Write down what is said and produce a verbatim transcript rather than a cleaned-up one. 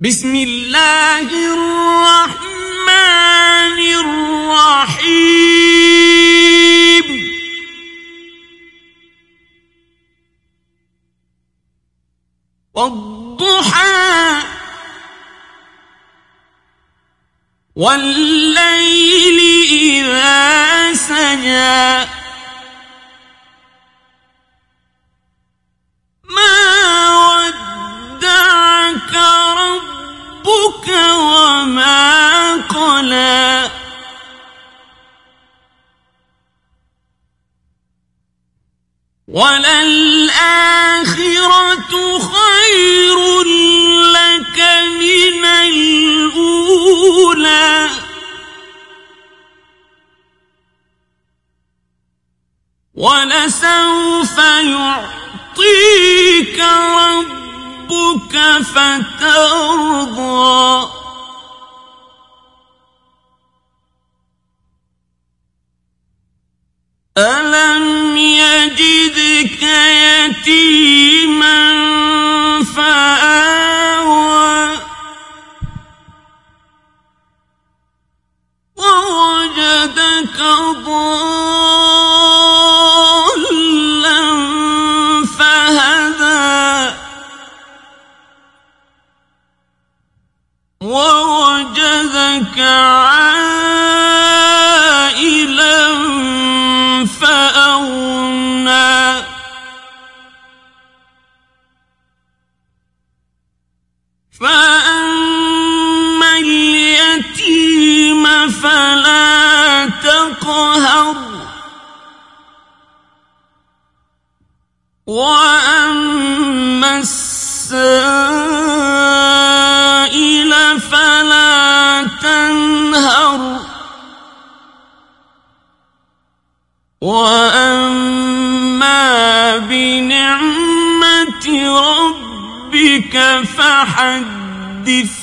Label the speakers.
Speaker 1: بسم الله الرحمن الرحيم والضحى والليل إذا سجى ربك وما قلى وللآخرة خير لك من الأولى ولسوف يعطيك ربك ربك فترضى ألم يجدك يتيما فآوى ووجدك ضالا فهدى ووجدك عائلا فأغنى فأما اليتيم فلا تقهر وأما السائل فلا تنهر وأما بنعمة ربك فحدث